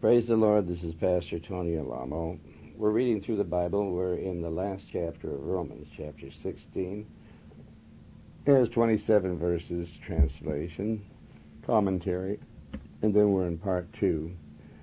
Praise the Lord. This is Pastor Tony Alamo. We're reading through the Bible. We're in the last chapter of Romans, chapter 16. There's 27 verses, translation, commentary, and then we're in part 2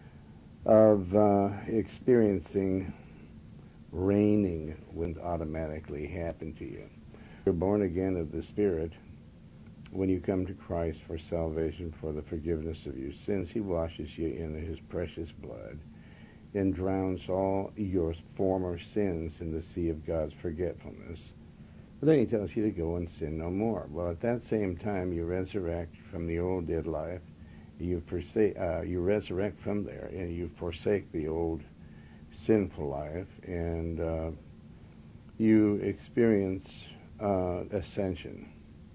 of experiencing reigning wouldn't automatically happen to you. You're born again of the Spirit. When you come to Christ for salvation, for the forgiveness of your sins, He washes you in His precious blood and drowns all your former sins in the sea of God's forgetfulness. But then He tells you to go and sin no more. Well, at that same time, you resurrect from the old dead life. You resurrect from there, and you forsake the old sinful life, and you experience ascension.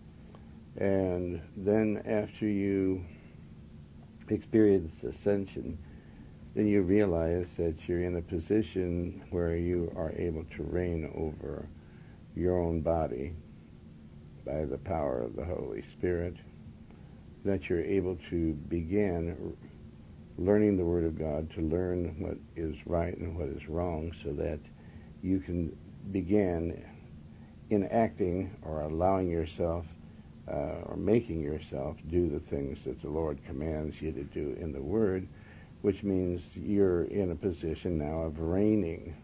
And then after you experience ascension, then you realize that you're in a position where you are able to reign over your own body by the power of the Holy Spirit, that you're able to begin learning the Word of God, to learn what is right and what is wrong, so that you can begin enacting or allowing yourself or making yourself do the things that the Lord commands you to do in the Word, which means you're in a position now of reigning.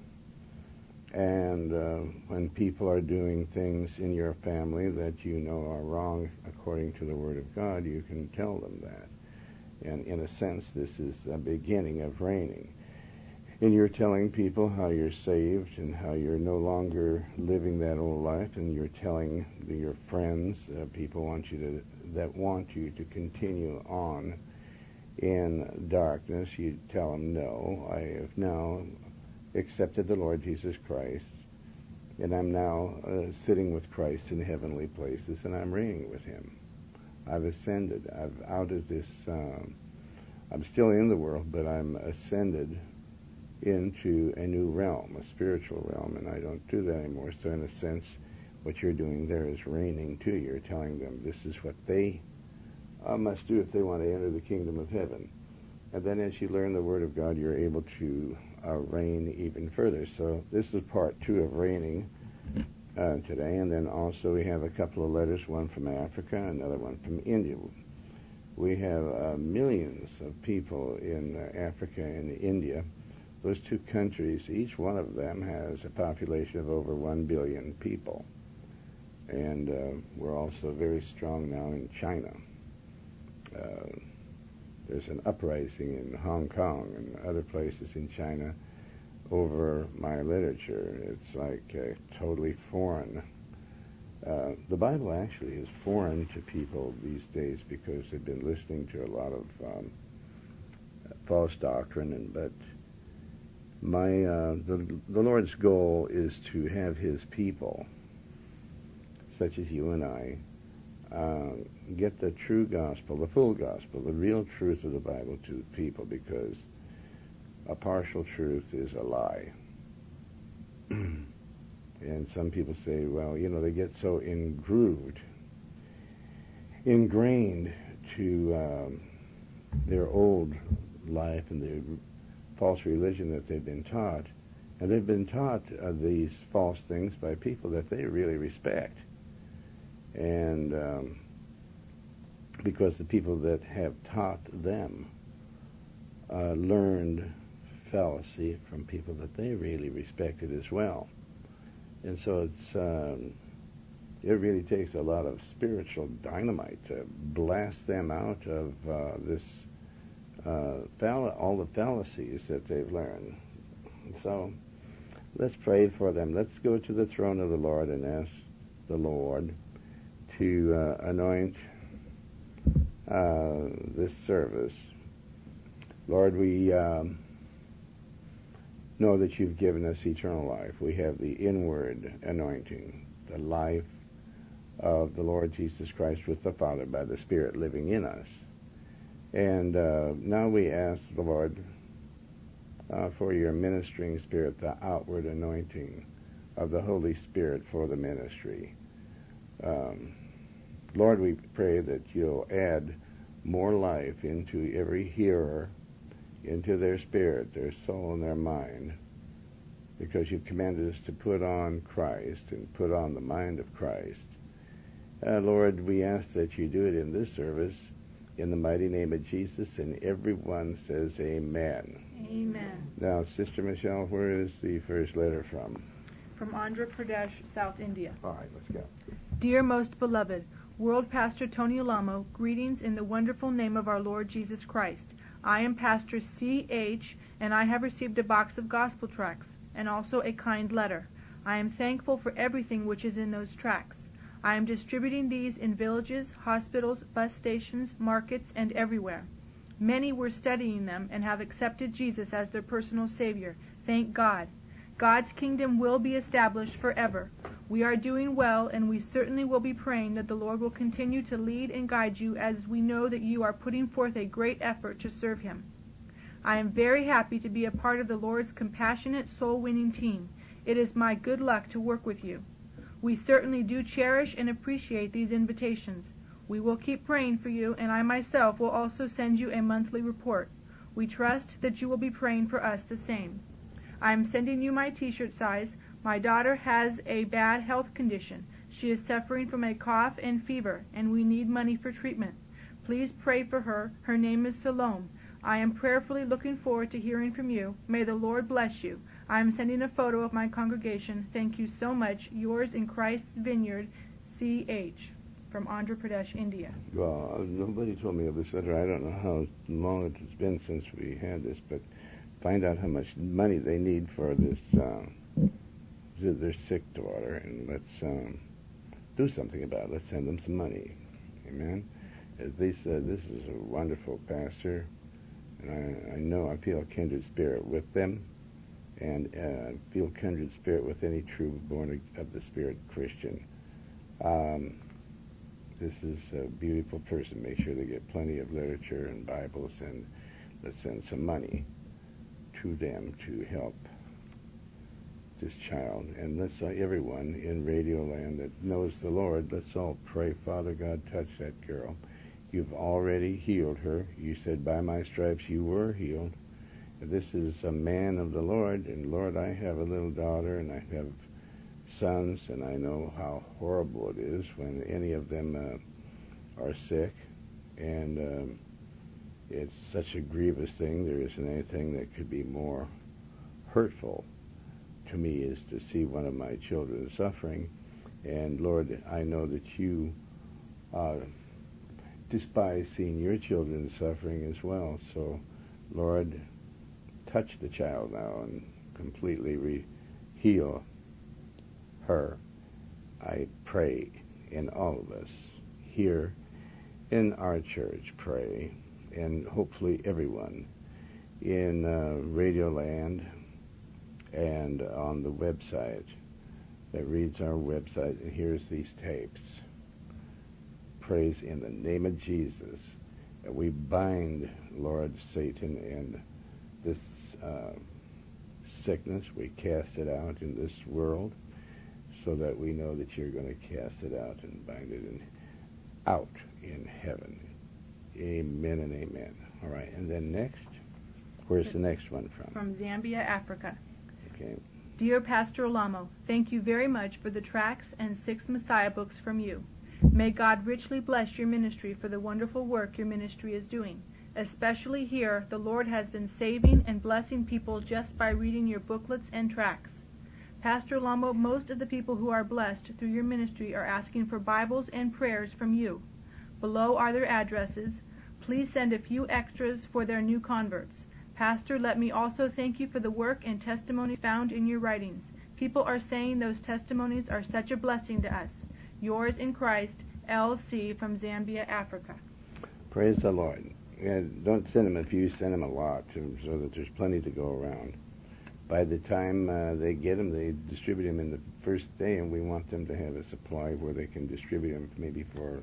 And when people are doing things in your family that you know are wrong according to the Word of God, you can tell them that. And in a sense, this is a beginning of reigning. And you're telling people how you're saved and how you're no longer living that old life, and you're telling your friends, people that want you to continue on in darkness. You tell them, no, I have now accepted the Lord Jesus Christ, and I'm now sitting with Christ in heavenly places, and I'm reigning with Him. I've ascended. I've out of this. I'm still in the world, but I'm ascended into a new realm, a spiritual realm, and I don't do that anymore. So in a sense, what you're doing there is reigning too. You're telling them this is what they must do if they want to enter the kingdom of heaven. And then as you learn the Word of God, you're able to reign even further. So this is part 2 of reigning today. And then also we have a couple of letters, one from Africa, another one from India. We have millions of people in Africa and India. Those two countries, each one of them has a population of over 1 billion people. And we're also very strong now in China. There's an uprising in Hong Kong and other places in China over my literature. It's like totally foreign. The Bible actually is foreign to people these days because they've been listening to a lot of false doctrine, but the Lord's goal is to have His people, such as you and I, get the true gospel, the full gospel, the real truth of the Bible to people, because a partial truth is a lie. And some people say, well, they get so ingrained to their old life and their false religion that they've been taught, and they've been taught these false things by people that they really respect. And because the people that have taught them learned fallacy from people that they really respected as well. And so it really takes a lot of spiritual dynamite to blast them out of all the fallacies that they've learned. So let's pray for them. Let's go to the throne of the Lord and ask the Lord to anoint this service. Lord, we know that You've given us eternal life. We have the inward anointing, the life of the Lord Jesus Christ with the Father by the Spirit living in us. And now we ask the Lord for Your ministering Spirit, the outward anointing of the Holy Spirit for the ministry. Lord, we pray that You'll add more life into every hearer into their spirit, their soul, and their mind, because you've commanded us to put on Christ and put on the mind of Christ. Lord, we ask that you do it in this service in the mighty name of Jesus, and everyone says amen. Amen. Now, Sister Michelle, where is the first letter from? From Andhra Pradesh, South India. All right, let's go. Dear most beloved, World Pastor Tony Alamo, greetings in the wonderful name of our Lord Jesus Christ. I am Pastor C.H., and I have received a box of gospel tracts, and also a kind letter. I am thankful for everything which is in those tracts. I am distributing these in villages, hospitals, bus stations, markets, and everywhere. Many were studying them and have accepted Jesus as their personal Savior. Thank God. God's kingdom will be established forever. We are doing well, and we certainly will be praying that the Lord will continue to lead and guide you, as we know that you are putting forth a great effort to serve Him. I am very happy to be a part of the Lord's compassionate soul-winning team. It is my good luck to work with you. We certainly do cherish and appreciate these invitations. We will keep praying for you, and I myself will also send you a monthly report. We trust that you will be praying for us the same. I am sending you my t-shirt size. My daughter has a bad health condition. She is suffering from a cough and fever, and we need money for treatment. Please pray for her. Her name is Salome. I am prayerfully looking forward to hearing from you. May the Lord bless you. I am sending a photo of my congregation. Thank you so much. Yours in Christ's Vineyard, C.H. from Andhra Pradesh, India. Well, nobody told me of this letter. I don't know how long it's been since we had this, but find out how much money they need for this, their sick daughter, and let's do something about it. Let's send them some money. Amen? As they said, this is a wonderful pastor, and I know I feel a kindred spirit with them, and feel kindred spirit with any true born of the Spirit Christian. This is a beautiful person. Make sure they get plenty of literature and Bibles, and let's send some money to them to help this child. And let's everyone in Radio Land that knows the Lord, let's all pray. Father God, touch that girl. You've already healed her. You said, by my stripes you were healed. This is a man of the Lord, and Lord, I have a little daughter, and I have sons, and I know how horrible it is when any of them are sick, and it's such a grievous thing. There isn't anything that could be more hurtful to me is to see one of my children suffering, and Lord, I know that you despise seeing your children suffering as well, so Lord, touch the child now and completely heal her. I pray in all of us here in our church, pray, and hopefully everyone in Radio Land and on the website that reads our website and hears these tapes prays in the name of Jesus that we bind, Lord, Satan and this sickness. We cast it out in this world so that we know that you're going to cast it out and bind it out in heaven. Amen and amen. All right, and then next, where's the next one from? From Zambia, Africa. Okay. Dear Pastor Alamo, thank you very much for the tracts and 6 Messiah books from you. May God richly bless your ministry for the wonderful work your ministry is doing. Especially here, the Lord has been saving and blessing people just by reading your booklets and tracts. Pastor Alamo, most of the people who are blessed through your ministry are asking for Bibles and prayers from you. Below are their addresses. Please send a few extras for their new converts. Pastor, let me also thank you for the work and testimonies found in your writings. People are saying those testimonies are such a blessing to us. Yours in Christ, L.C. from Zambia, Africa. Praise the Lord. And don't send them a few, send them a lot, so that there's plenty to go around. By the time they get them, they distribute them in the first day, and we want them to have a supply where they can distribute them maybe for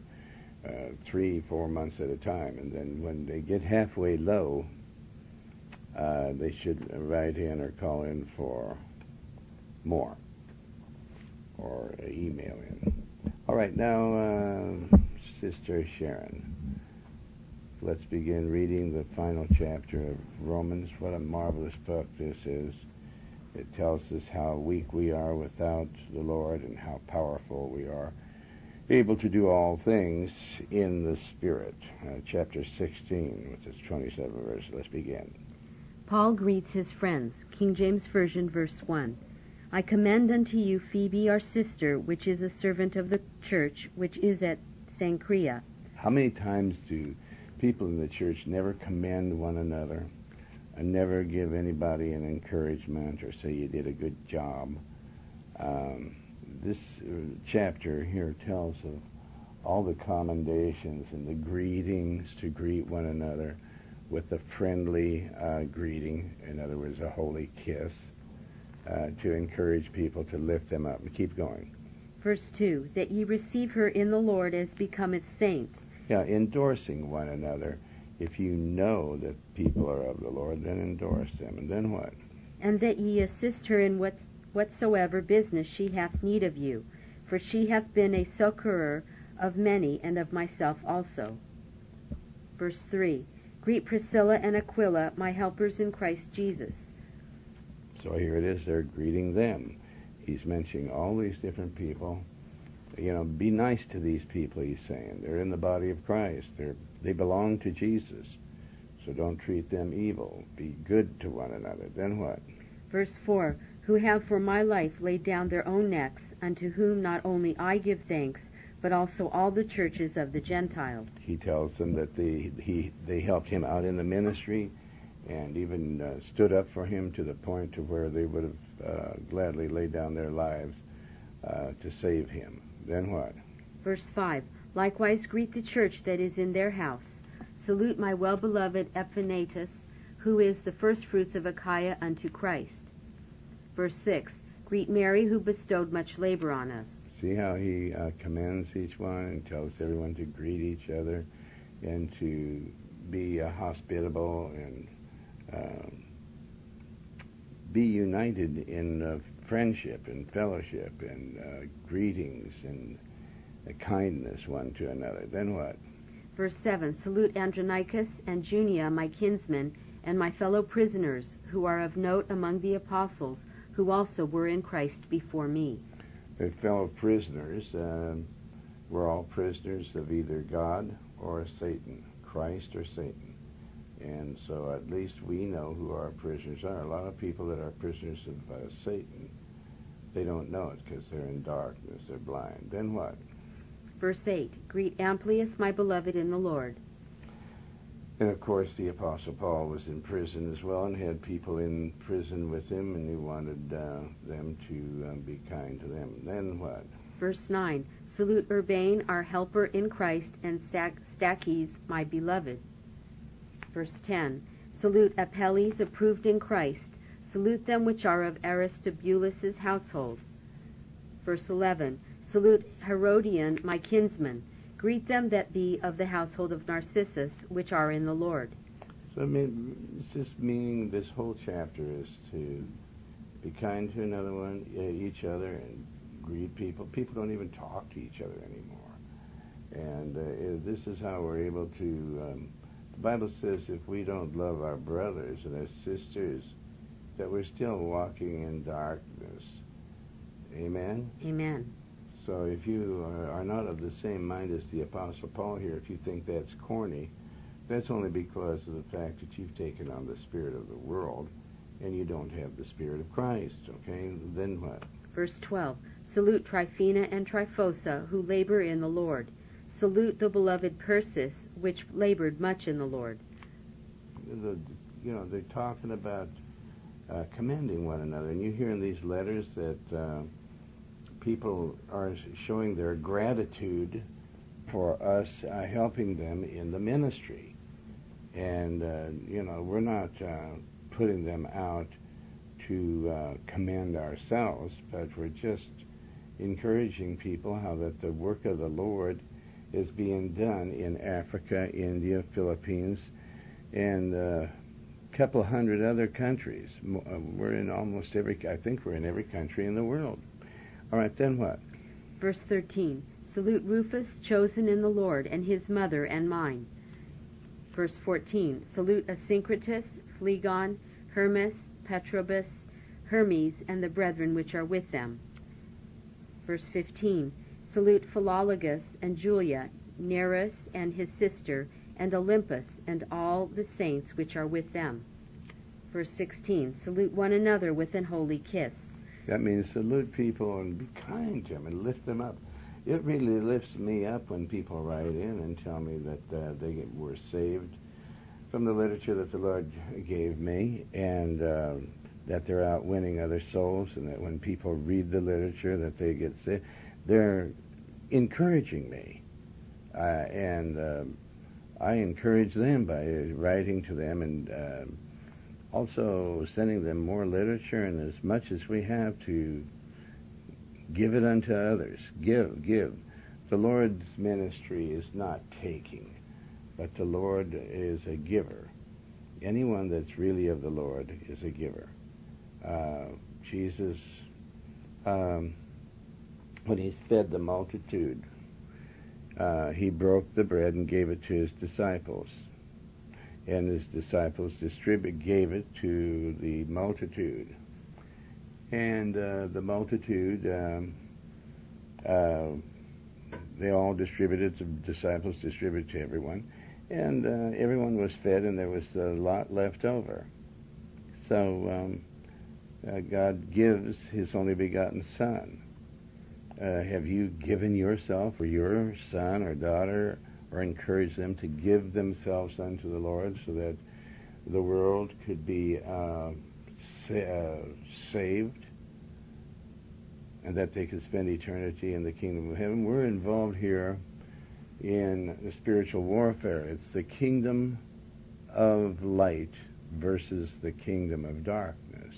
3-4 months at a time. And then when they get halfway low, they should write in or call in for more, or email in. All right, now, Sister Sharon, Let's begin reading the final chapter of Romans. What a marvelous book this is. It tells us how weak we are without the Lord and how powerful we are, able to do all things in the Spirit. Chapter 16, with its 27 verses. Let's begin. Paul greets his friends. King James Version, verse 1. I commend unto you Phoebe, our sister, which is a servant of the church, which is at Cenchrea. How many times do people in the church never commend one another and never give anybody an encouragement or say you did a good job? This chapter here tells of all the commendations and the greetings to greet one another with a friendly greeting, in other words, a holy kiss, to encourage people to lift them up. And keep going. Verse 2, that ye receive her in the Lord as becometh saints. Yeah, endorsing one another. If you know that people are of the Lord, then endorse them. And then what? And that ye assist her in whatsoever business she hath need of you, for she hath been a succorer of many, and of myself also. Verse 3, greet Priscilla and Aquila, my helpers in Christ Jesus. So here it is, they're greeting them. He's mentioning all these different people. You know, be nice to these people, he's saying. They're in the body of Christ. They belong to Jesus. So don't treat them evil. Be good to one another. Then what? Verse 4, who have for my life laid down their own necks, unto whom not only I give thanks, but also all the churches of the Gentiles. He tells them that they helped him out in the ministry and even stood up for him to the point to where they would have gladly laid down their lives to save him. Then what? Verse 5, likewise greet the church that is in their house. Salute my well-beloved Epaphras, who is the firstfruits of Achaia unto Christ. Verse 6, greet Mary, who bestowed much labor on us. See how he commends each one and tells everyone to greet each other and to be hospitable and be united in friendship and fellowship and greetings and kindness one to another. Then what? Verse 7, salute Andronicus and Junia, my kinsmen, and my fellow prisoners, who are of note among the apostles, who also were in Christ before me. The fellow prisoners were all prisoners of either God or Satan, Christ or Satan. And so at least we know who our prisoners are. A lot of people that are prisoners of Satan, they don't know it because they're in darkness, they're blind. Then what? Verse 8, greet Amplias, my beloved in the Lord. And of course the Apostle Paul was in prison as well and had people in prison with him, and he wanted them to be kind to them. Then what? Verse 9, salute Urbane, our helper in Christ, and Stachys, my beloved. Verse 10, salute Apelles, approved in Christ. Salute them which are of Aristobulus' household. Verse 11, salute Herodion, my kinsman. Greet them that be of the household of Narcissus, which are in the Lord. So I mean, it's just meaning this whole chapter is to be kind to another one, each other, and greet people. People don't even talk to each other anymore. And this is how we're able to... the Bible says if we don't love our brothers and our sisters, that we're still walking in darkness. Amen? Amen. So if you are not of the same mind as the Apostle Paul here, if you think that's corny, that's only because of the fact that you've taken on the spirit of the world and you don't have the Spirit of Christ, okay? Then what? Verse 12, salute Tryphena and Tryphosa, who labor in the Lord. Salute the beloved Persis, which labored much in the Lord. They're talking about commending one another, and you hear in these letters that people are showing their gratitude for us helping them in the ministry. And, we're not putting them out to commend ourselves, but we're just encouraging people how that the work of the Lord is being done in Africa, India, Philippines, and a couple hundred other countries. We're in almost I think we're in every country in the world. All right, then what? Verse 13, salute Rufus, chosen in the Lord, and his mother and mine. Verse 14, salute Asyncritus, Phlegon, Hermas, Petrobus, Hermes, and the brethren which are with them. Verse 15, salute Philologus and Julia, Nereus and his sister, and Olympus, and all the saints which are with them. Verse 16, salute one another with an holy kiss. That means salute people and be kind to them and lift them up. It really lifts me up when people write in and tell me that they were saved from the literature that the Lord gave me, and that they're out winning other souls, and that when people read the literature that they get saved. They're encouraging me. And I encourage them by writing to them and also sending them more literature, and as much as we have to give it unto others. Give. The Lord's ministry is not taking, but the Lord is a giver. Anyone that's really of the Lord is a giver. Jesus, when he fed the multitude, he broke the bread and gave it to his disciples. And his disciples gave it to the multitude. And the multitude, they all distributed, the disciples distributed to everyone. And everyone was fed, and there was a lot left over. So God gives his only begotten Son. Have you given yourself or your son or daughter, or encouraged them to give themselves unto the Lord so that the world could be saved and that they could spend eternity in the kingdom of heaven? We're involved here in the spiritual warfare. It's the kingdom of light versus the kingdom of darkness.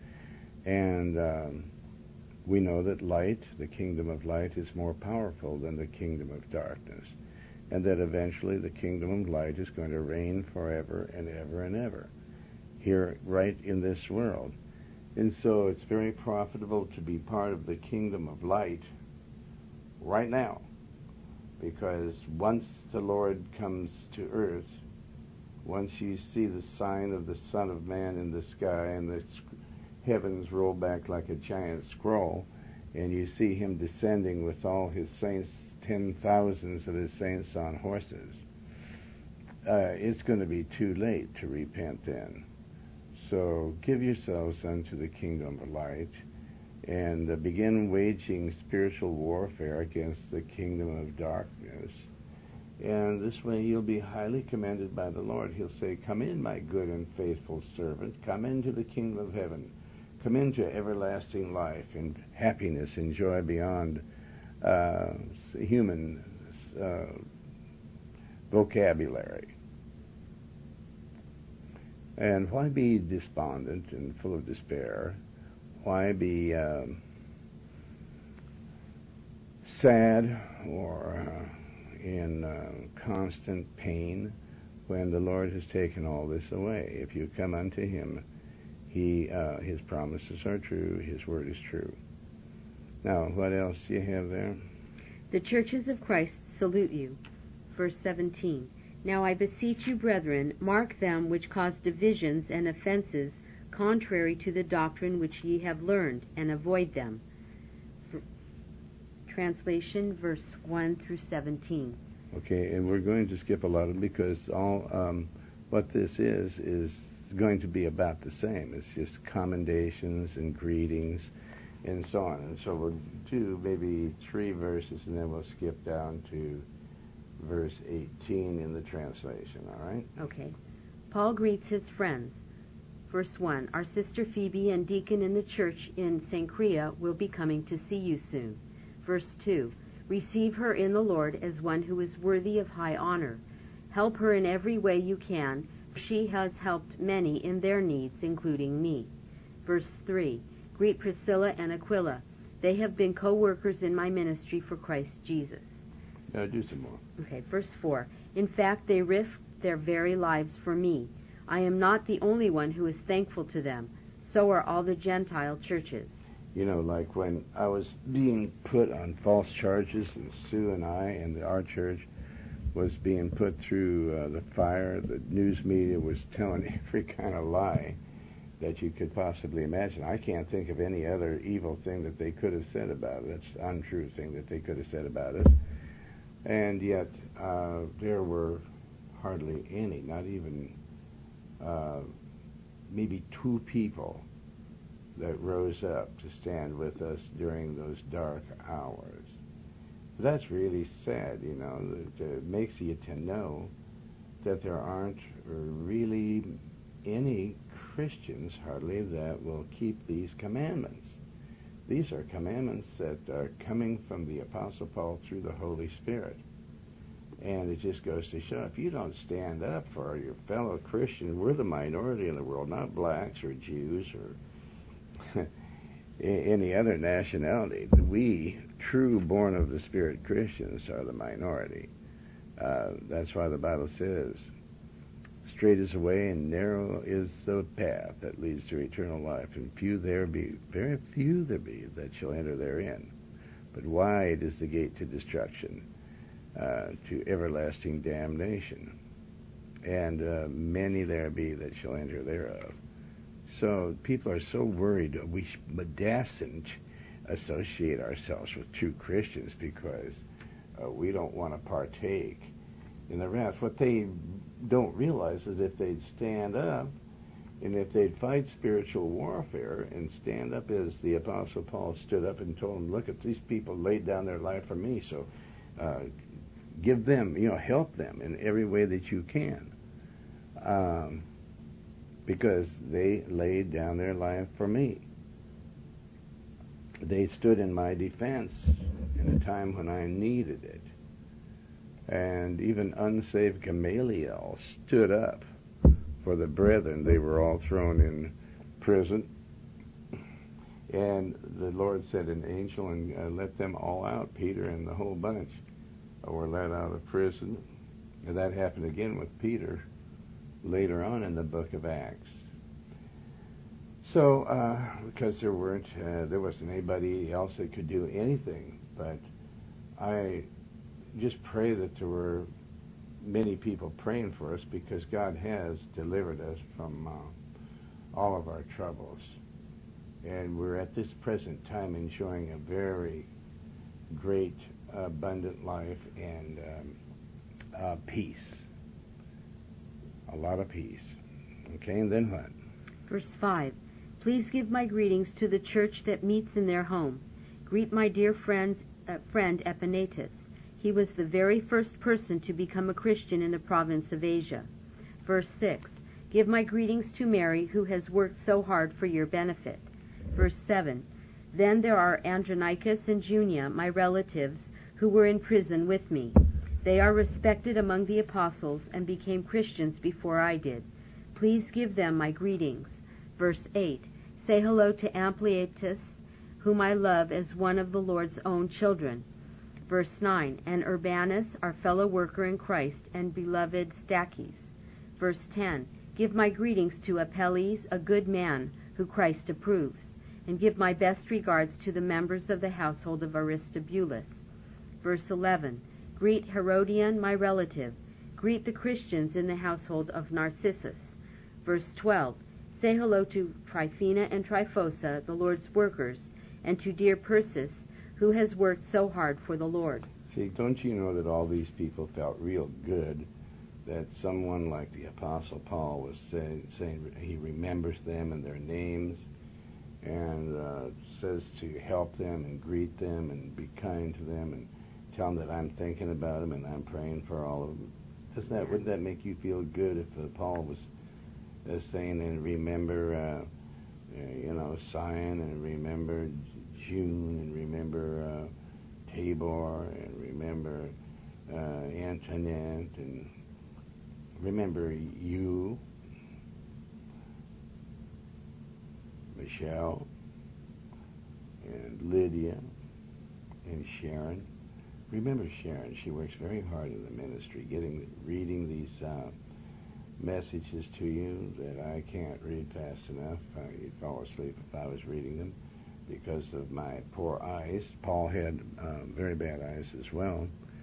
And we know that light, the kingdom of light, is more powerful than the kingdom of darkness, and that eventually the kingdom of light is going to reign forever and ever and ever here right in this world. And so it's very profitable to be part of the kingdom of light right now, because once the Lord comes to earth, once you see the sign of the Son of Man in the sky and the heavens roll back like a giant scroll, and you see him descending with all his saints, 10,000s of his saints on horses, it's going to be too late to repent then. So give yourselves unto the kingdom of light and begin waging spiritual warfare against the kingdom of darkness. And this way you'll be highly commended by the Lord. He'll say, come in, my good and faithful servant. Come into the kingdom of heaven. Come into everlasting life and happiness and joy beyond human vocabulary. And why be despondent and full of despair? Why be sad or in constant pain when the Lord has taken all this away? If you come unto him, his promises are true, his word is true. Now, what else do you have there? The churches of Christ salute you. Verse 17. Now I beseech you, brethren, mark them which cause divisions and offenses contrary to the doctrine which ye have learned, and avoid them. Translation, verse 1 through 17. Okay, and we're going to skip a lot of it because all what this is going to be about the same. It's just commendations and greetings and so on. And so we'll do maybe 3 verses, and then we'll skip down to verse 18 in the translation, all right? Okay. Paul greets his friends. Verse 1, our sister Phoebe and deacon in the church in Cenchrea will be coming to see you soon. Verse 2, receive her in the Lord as one who is worthy of high honor. Help her in every way you can. She has helped many in their needs, including me. Verse 3, greet Priscilla and Aquila. They have been co-workers in my ministry for Christ Jesus. Now do some more. Okay, verse 4, in fact, they risked their very lives for me. I am not the only one who is thankful to them. So are all the Gentile churches. You know, like when I was being put on false charges, and Sue and I and our church, was being put through the fire. The news media was telling every kind of lie that you could possibly imagine. I can't think of any other evil thing that they could have said about it. That's untrue thing that they could have said about us. And yet there were hardly any, not even maybe 2 people that rose up to stand with us during those dark hours. That's really sad, you know. It makes you to know that there aren't really any Christians hardly that will keep these commandments. These are commandments that are coming from the Apostle Paul through the Holy Spirit. And it just goes to show, if you don't stand up for your fellow Christians, we're the minority in the world, not blacks or Jews or any other nationality. We, true born of the Spirit Christians, are the minority. That's why the Bible says, straight is the way and narrow is the path that leads to eternal life, and few there be, very few there be that shall enter therein. But wide is the gate to destruction, to everlasting damnation, and many there be that shall enter thereof. So people are so worried we mustn't associate ourselves with true Christians because we don't want to partake in the wrath. What they don't realize is if they'd stand up and if they'd fight spiritual warfare and stand up as the Apostle Paul stood up and told them, look, at these people laid down their life for me, so give them, help them in every way that you can. Because they laid down their life for me. They stood in my defense in a time when I needed it. And even unsaved Gamaliel stood up for the brethren. They were all thrown in prison. And the Lord sent an angel and let them all out. Peter and the whole bunch were let out of prison. And that happened again with Peter later on in the book of Acts. So, because there wasn't anybody else that could do anything, but I just pray that there were many people praying for us because God has delivered us from all of our troubles. And we're at this present time enjoying a very great, abundant life and peace. A lot of peace. Okay, and then what? Verse 5. Please give my greetings to the church that meets in their home. Greet my dear friend Epaenetus. He was the very first person to become a Christian in the province of Asia. Verse 6. Give my greetings to Mary, who has worked so hard for your benefit. Verse 7. Then there are Andronicus and Junia, my relatives, who were in prison with me. They are respected among the apostles and became Christians before I did. Please give them my greetings. Verse 8. Say hello to Ampliatus, whom I love as one of the Lord's own children. Verse 9. And Urbanus, our fellow worker in Christ, and beloved Stachys. Verse 10. Give my greetings to Apelles, a good man, who Christ approves. And give my best regards to the members of the household of Aristobulus. Verse 11. Greet Herodion, my relative. Greet the Christians in the household of Narcissus. Verse 12. Say hello to Tryphena and Tryphosa, the Lord's workers, and to dear Persis, who has worked so hard for the Lord. See, don't you know that all these people felt real good that someone like the Apostle Paul was saying he remembers them and their names and says to help them and greet them and be kind to them and tell them that I'm thinking about them and I'm praying for all of them. Wouldn't that make you feel good if Paul was saying and remember, Sion and remember June and remember Tabor and remember Antoinette and remember you, Michelle and Lydia and Sharon. Remember Sharon. She works very hard in the ministry, reading these messages to you that I can't read fast enough. You'd fall asleep if I was reading them because of my poor eyes. Paul had very bad eyes as well.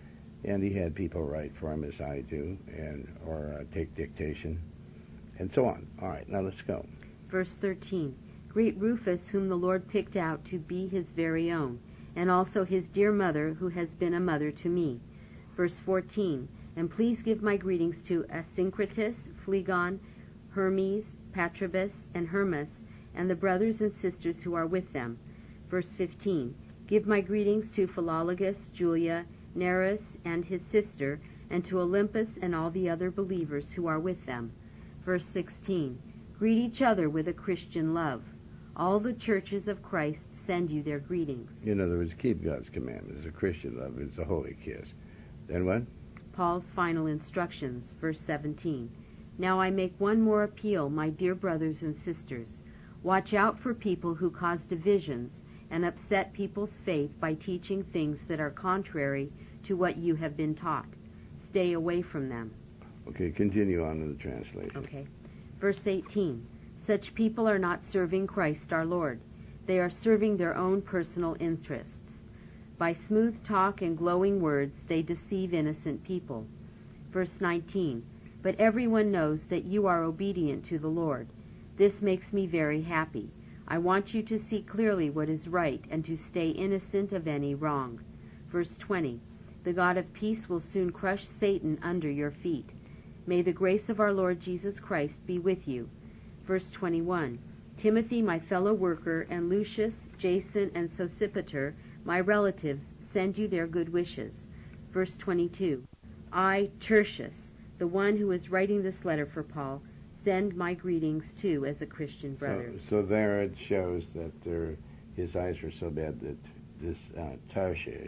and he had people write for him as I do, or take dictation, and so on. All right, now let's go. Verse 13. Greet Rufus, whom the Lord picked out to be his very own, and also his dear mother, who has been a mother to me. Verse 14. And please give my greetings to Asyncritus, Phlegon, Hermes, Patrobas, and Hermas, and the brothers and sisters who are with them. Verse 15. Give my greetings to Philologus, Julia, Nereus, and his sister, and to Olympus and all the other believers who are with them. Verse 16. Greet each other with a Christian love. All the churches of Christ send you their greetings. In other words, keep God's commandments. A Christian love is a holy kiss. Then what? Paul's final instructions, verse 17. Now I make one more appeal, my dear brothers and sisters. Watch out for people who cause divisions and upset people's faith by teaching things that are contrary to what you have been taught. Stay away from them. Okay, continue on in the translation. Okay. Verse 18. Such people are not serving Christ our Lord. They are serving their own personal interests. By smooth talk and glowing words, they deceive innocent people. Verse 19. But everyone knows that you are obedient to the Lord. This makes me very happy. I want you to see clearly what is right and to stay innocent of any wrong. Verse 20. The God of peace will soon crush Satan under your feet. May the grace of our Lord Jesus Christ be with you. Verse 21. Timothy, my fellow worker, and Lucius, Jason, and Sosipater, my relatives, send you their good wishes. Verse 22. I, Tertius, the one who is writing this letter for Paul, send my greetings too as a Christian brother. So there it shows that his eyes were so bad that this Tarshish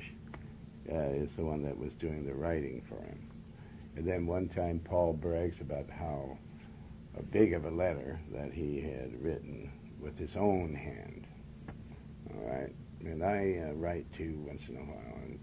is the one that was doing the writing for him. And then one time Paul brags about how big of a letter that he had written with his own hand. All right? And I write too once in a while, and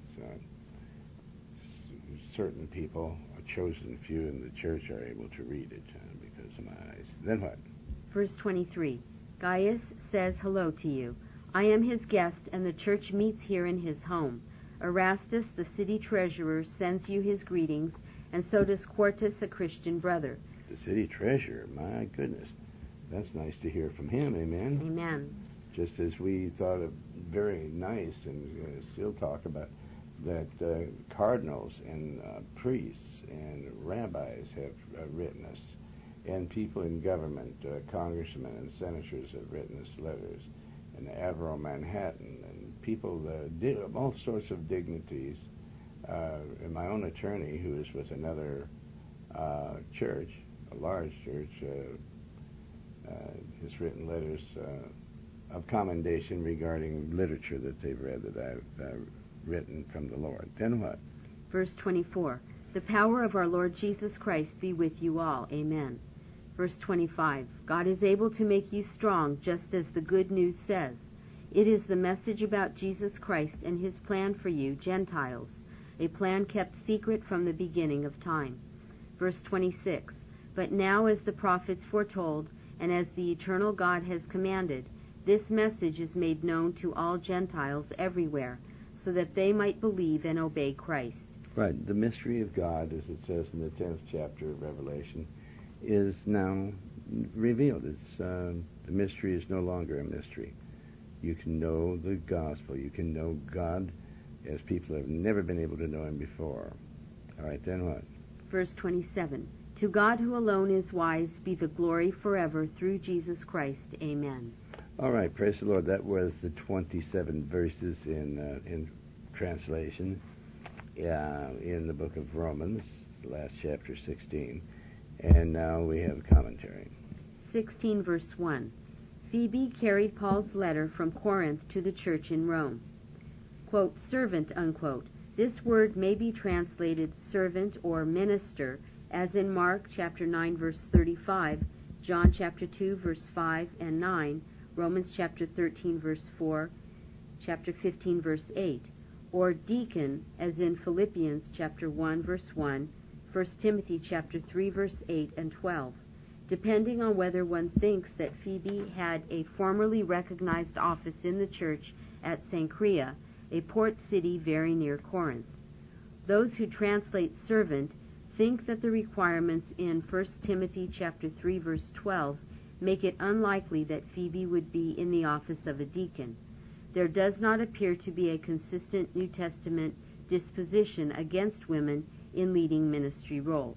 certain people, a chosen few in the church, are able to read it because of my eyes. Then what? Verse 23. Gaius says hello to you. I am his guest, and the church meets here in his home. Erastus, the city treasurer, sends you his greetings, and so does Quartus, a Christian brother. The city treasurer, my goodness. That's nice to hear from him, amen? Amen. Just as we thought it very nice and still talk about that cardinals and priests and rabbis have written us, and people in government, congressmen and senators have written us letters, and Avro Manhattan, and people of all sorts of dignities, and my own attorney, who is with another church, a large church, has written letters of commendation regarding literature that they've read that I've written from the Lord. Then what? Verse 24. The power of our Lord Jesus Christ be with you all. Amen. Verse 25. God is able to make you strong, just as the good news says. It is the message about Jesus Christ and his plan for you, Gentiles, a plan kept secret from the beginning of time. Verse 26. But now, as the prophets foretold, and as the eternal God has commanded, this message is made known to all Gentiles everywhere, so that they might believe and obey Christ. Right. The mystery of God, as it says in the 10th chapter of Revelation, is now revealed. The mystery is no longer a mystery. You can know the gospel. You can know God as people have never been able to know him before. All right, then what? Verse 27. To God who alone is wise be the glory forever through Jesus Christ. Amen. All right, praise the Lord. That was the 27 verses in translation in the book of Romans, last chapter 16. And now we have commentary. 16 verse 1. Phoebe carried Paul's letter from Corinth to the church in Rome. Quote, servant, unquote. This word may be translated servant or minister, as in Mark chapter 9 verse 35, John chapter 2 verse 5 and 9, Romans chapter 13 verse 4, chapter 15 verse 8, or deacon, as in Philippians chapter 1 verse 1, 1 Timothy chapter 3 verse 8 and 12, depending on whether one thinks that Phoebe had a formerly recognized office in the church at Cenchrea, a port city very near Corinth. Those who translate servant think that the requirements in 1 Timothy chapter 3 verse 12 make it unlikely that Phoebe would be in the office of a deacon. There does not appear to be a consistent New Testament disposition against women in leading ministry roles.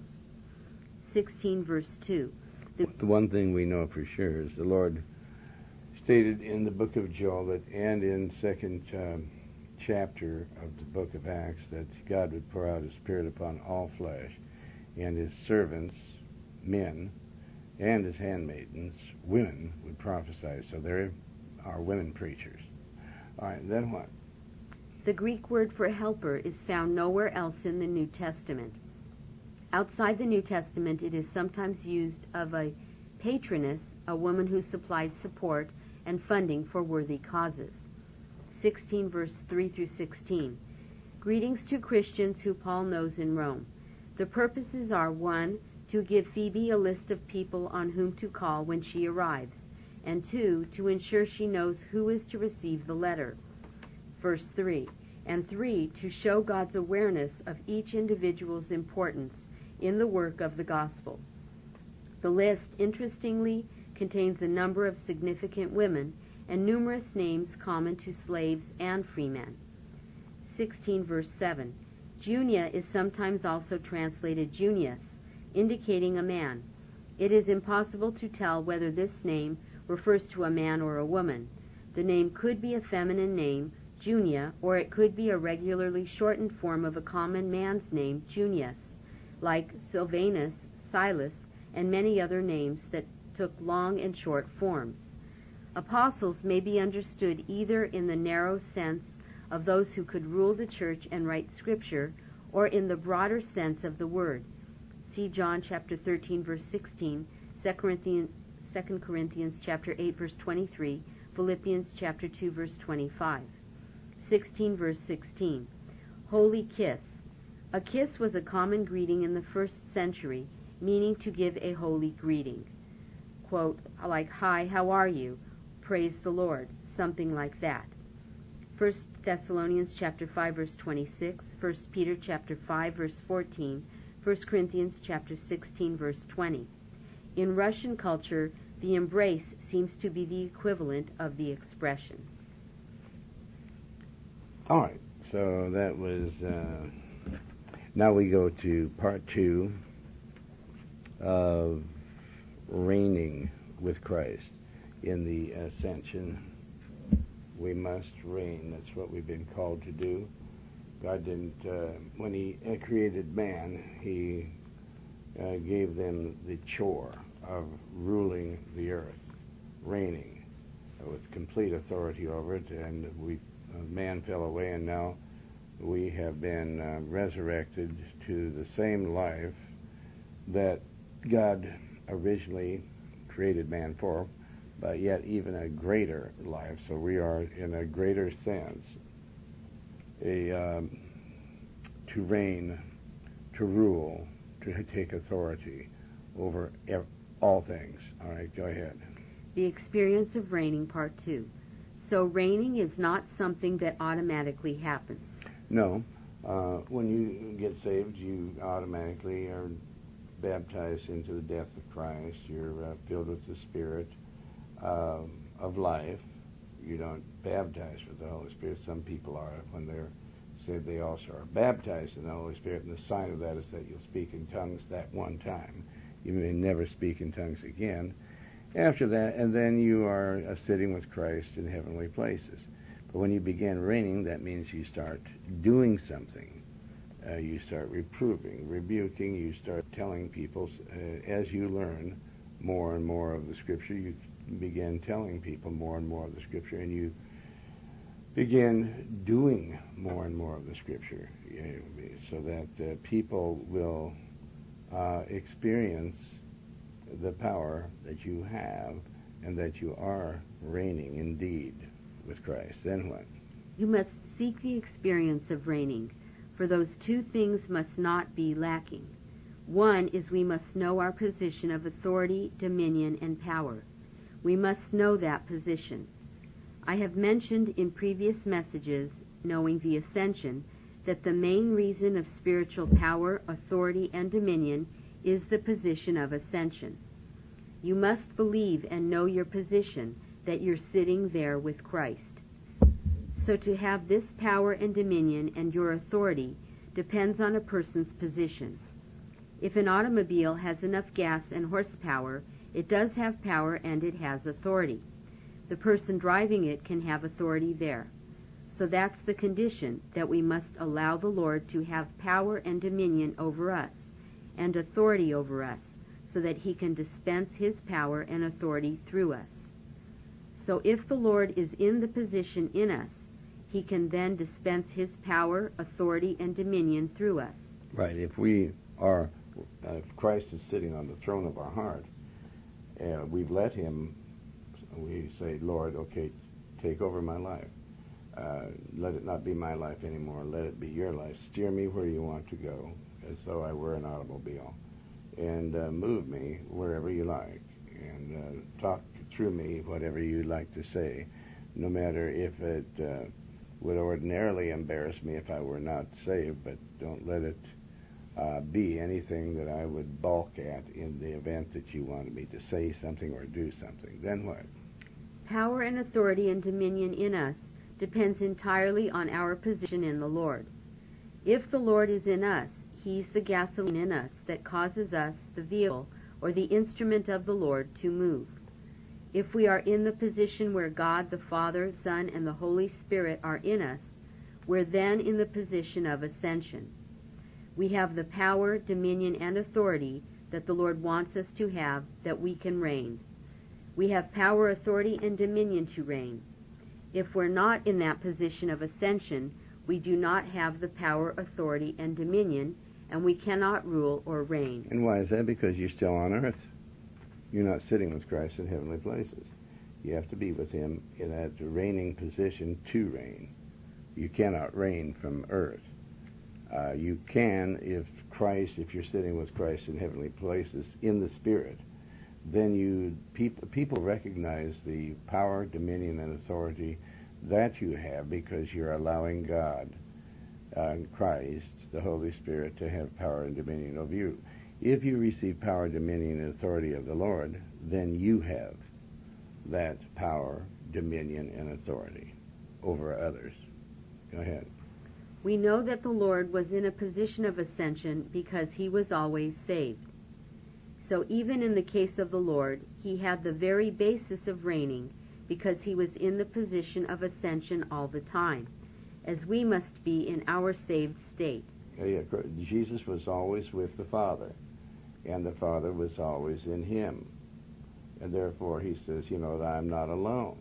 16 verse 2. The one thing we know for sure is the Lord stated in the book of Joel and in second chapter of the book of Acts that God would pour out His Spirit upon all flesh, and His servants, men, and His handmaidens, women, would prophesy. So there are women preachers. All right, then what? The Greek word for helper is found nowhere else in the New Testament. Outside the New Testament, it is sometimes used of a patroness, a woman who supplied support and funding for worthy causes. 16 verse 3 through 16. Greetings to Christians who Paul knows in Rome. The purposes are 1. To give Phoebe a list of people on whom to call when she arrives, and 2. To ensure she knows who is to receive the letter. Verse 3. And 3. To show God's awareness of each individual's importance in the work of the gospel. The list, interestingly, contains a number of significant women and numerous names common to slaves and freemen. 16 verse 7. Junia is sometimes also translated Junius, indicating a man. It is impossible to tell whether this name refers to a man or a woman. The name could be a feminine name, Junia, or it could be a regularly shortened form of a common man's name, Junius, like Silvanus, Silas, and many other names that took long and short forms. Apostles may be understood either in the narrow sense of those who could rule the church and write scripture, or in the broader sense of the word. See John chapter 13 verse 16, 2 Corinthians chapter 8 verse 23, Philippians chapter 2 verse 25. 16 verse 16. Holy kiss. A kiss was a common greeting in the 1st century, meaning to give a holy greeting. Quote, like, hi, how are you? Praise the Lord. Something like that. 1 Thessalonians chapter 5 verse 26, 1 Peter chapter 5 verse 14, 1 Corinthians chapter 16 verse 20. In Russian culture, the embrace seems to be the equivalent of the expression. All right, so that was, now we go to part 2 of reigning with Christ. In the ascension, we must reign. That's what we've been called to do. God didn't, when He created man, He gave them the chore of ruling the earth, reigning with complete authority over it, and man fell away, and now we have been resurrected to the same life that God originally created man for, but yet even a greater life. So we are, in a greater sense, to reign, to rule, to take authority over all things. All right, go ahead. The experience of reigning, part 2. So reigning is not something that automatically happens. No. When you get saved, you automatically are baptized into the death of Christ. You're filled with the Spirit of life. You don't baptize with the Holy Spirit. Some people are. When they're saved, they also are baptized in the Holy Spirit, and the sign of that is that you'll speak in tongues that one time. You may never speak in tongues again after that, and then you are sitting with Christ in heavenly places. But when you begin reigning, that means you start doing something. You start reproving, rebuking, you start telling people. As you learn more and more of the Scripture, you begin telling people more and more of the Scripture, and you begin doing more and more of the Scripture, so that people will experience the power that you have and that you are reigning indeed with Christ. Then what? You must seek the experience of reigning, for those two things must not be lacking. One is we must know our position of authority, dominion, and power. We must know that position. I have mentioned in previous messages, knowing the ascension, that the main reason of spiritual power, authority, and dominion is the position of ascension. You must believe and know your position, that you're sitting there with Christ. So to have this power and dominion and your authority depends on a person's position. If an automobile has enough gas and horsepower, it does have power and it has authority. The person driving it can have authority there. So that's the condition, that we must allow the Lord to have power and dominion over us and authority over us, so that he can dispense his power and authority through us. So if the Lord is in the position in us, he can then dispense his power, authority, and dominion through us. Right. If Christ is sitting on the throne of our heart, and we've let him, we say, Lord, okay, take over my life. Let it not be my life anymore. Let it be your life. Steer me where you want to go, as though I were an automobile. And move me wherever you like. And talk through me whatever you'd like to say, no matter if it would ordinarily embarrass me if I were not saved, but don't let it be anything that I would balk at in the event that you wanted me to say something or do something. Then what? Power and authority and dominion in us depends entirely on our position in the Lord. If the Lord is in us, he's the gasoline in us that causes us, the vehicle or the instrument of the Lord, to move. If we are in the position where God, the Father, Son, and the Holy Spirit are in us, we're then in the position of ascension. We have the power, dominion, and authority that the Lord wants us to have, that we can reign. We have power, authority, and dominion to reign. If we're not in that position of ascension, we do not have the power, authority, and dominion, and we cannot rule or reign. And why is that? Because you're still on earth. You're not sitting with Christ in heavenly places. You have to be with him in that reigning position to reign. You cannot reign from earth. You can if you're sitting with Christ in heavenly places in the Spirit, then people recognize the power, dominion, and authority that you have, because you're allowing God and Christ, the Holy Spirit, to have power and dominion over you. If you receive power, dominion, and authority of the Lord, then you have that power, dominion, and authority over others. Go ahead. We know that the Lord was in a position of ascension because he was always saved. So even in the case of the Lord, he had the very basis of reigning because he was in the position of ascension all the time, as we must be in our saved state. Jesus was always with the Father, and the Father was always in him. And therefore he says, I'm not alone.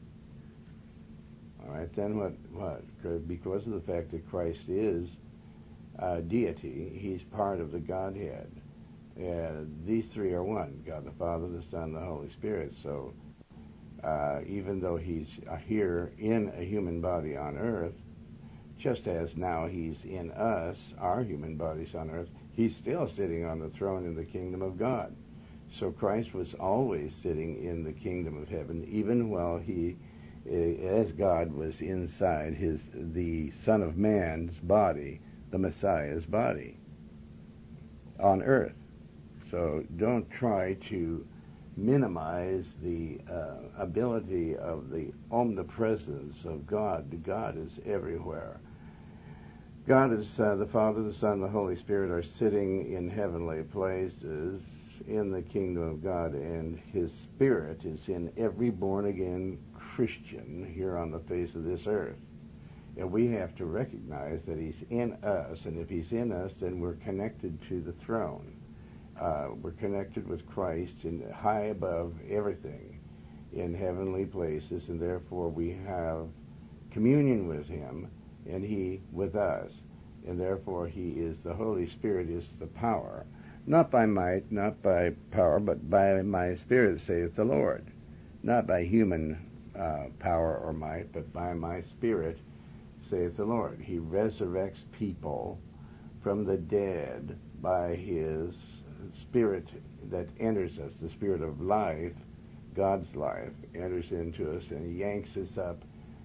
All right, then what? Because of the fact that Christ is deity, he's part of the Godhead. These three are one, God the Father, the Son, the Holy Spirit. So even though he's here in a human body on earth, just as now he's in us, our human bodies on earth, he's still sitting on the throne in the kingdom of God. So Christ was always sitting in the kingdom of heaven, even while he, as God, was inside the Son of Man's body, the Messiah's body, on earth. So don't try to minimize the ability of the omnipresence of God. God is everywhere. God is the Father, the Son, the Holy Spirit are sitting in heavenly places in the kingdom of God, and his Spirit is in every born-again Christian here on the face of this earth. And we have to recognize that he's in us, and if he's in us, then we're connected to the throne. We're connected with Christ in high above everything in heavenly places, and therefore we have communion with him and he with us. And therefore he is, the Holy Spirit is the power. Not by might, not by power, but by my Spirit, saith the Lord. Not by human power or might, but by my Spirit, saith the Lord. He resurrects people from the dead by his Spirit that enters us, the Spirit of life, God's life, enters into us and yanks us up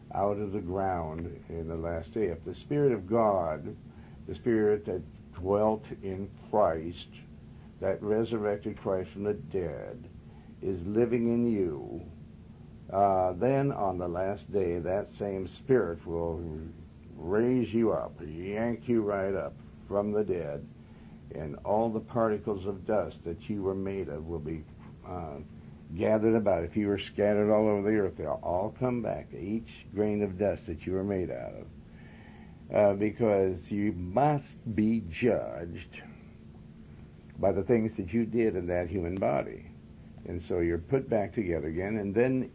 out of the ground in the last day. If the Spirit of God, the Spirit that dwelt in Christ, that resurrected Christ from the dead, is living in you, then on the last day that same Spirit will raise you up, yank you right up from the dead, and all the particles of dust that you were made of will be gathered about. If you were scattered all over the earth, they'll all come back, each grain of dust that you were made out of. Because you must be judged by the things that you did in that human body. And so you're put back together again, and then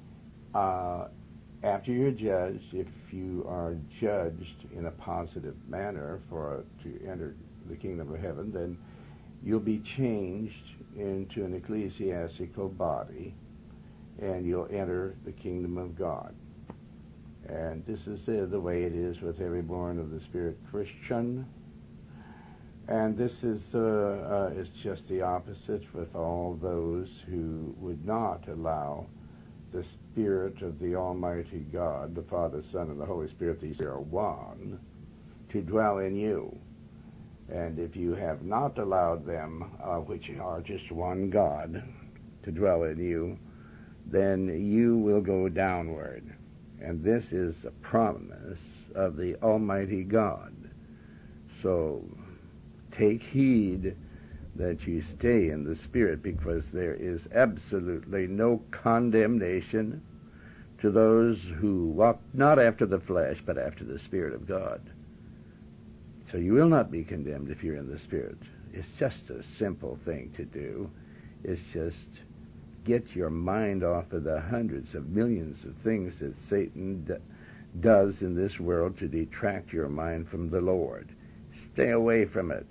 after you're judged, if you are judged in a positive manner to enter the kingdom of heaven, then you'll be changed into an ecclesiastical body, and you'll enter the kingdom of God. And this is the way it is with every born of the Spirit Christian. And this is just the opposite with all those who would not allow the Spirit of the Almighty God, the Father, Son, and the Holy Spirit, these are one, to dwell in you. And if you have not allowed them, which are just one God, to dwell in you, then you will go downward. And this is a promise of the Almighty God. So take heed that you stay in the Spirit, because there is absolutely no condemnation to those who walk not after the flesh, but after the Spirit of God. So you will not be condemned if you're in the Spirit. It's just a simple thing to do. It's just get your mind off of the hundreds of millions of things that Satan does in this world to detract your mind from the Lord. Stay away from it.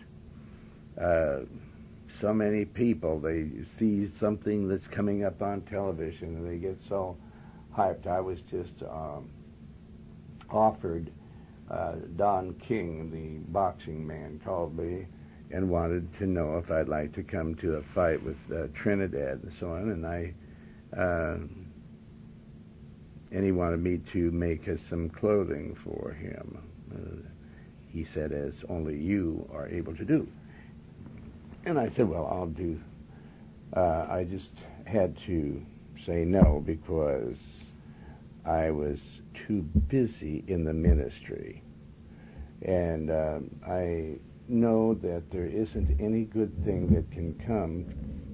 So many people, they see something that's coming up on television and they get so hyped. I was just offered, Don King, the boxing man, called me and wanted to know if I'd like to come to a fight with Trinidad and so on, and he wanted me to make some clothing for him. He said, as only you are able to do. And I said, well, I'll do. I just had to say no because I was too busy in the ministry. And I know that there isn't any good thing that can come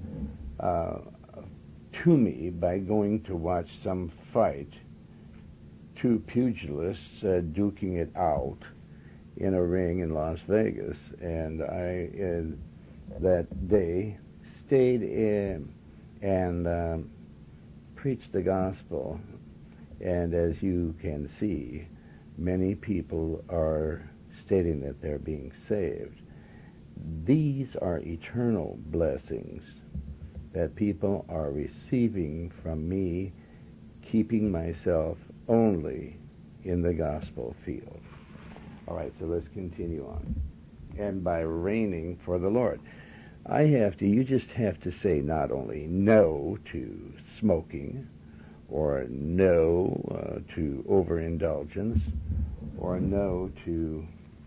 to me by going to watch some fight, two pugilists duking it out in a ring in Las Vegas. And I, that day, stayed in and preached the gospel. And as you can see, many people are stating that they're being saved. These are eternal blessings that people are receiving from me, keeping myself only in the gospel field. All right, so let's continue on. And by reigning for the Lord. You just have to say not only no to smoking, or no to overindulgence, or no to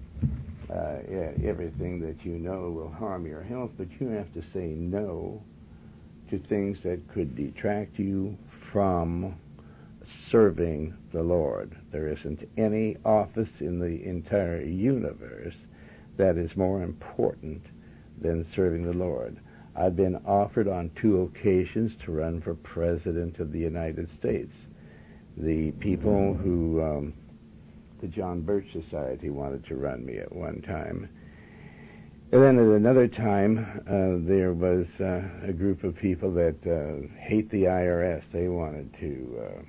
everything that you know will harm your health, but you have to say no to things that could detract you from serving the Lord. There isn't any office in the entire universe that is more important than serving the Lord. I've been offered on 2 occasions to run for President of the United States. The people who, the John Birch Society wanted to run me at one time. And then at another time, there was a group of people that hate the IRS. They wanted to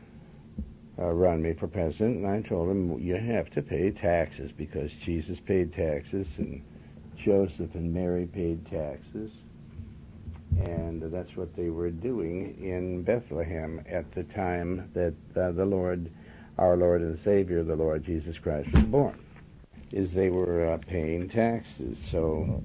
run me for president, and I told them, you have to pay taxes because Jesus paid taxes, and Joseph and Mary paid taxes. And that's what they were doing in Bethlehem at the time that the Lord, our Lord and Savior, the Lord Jesus Christ, was born, is they were paying taxes. So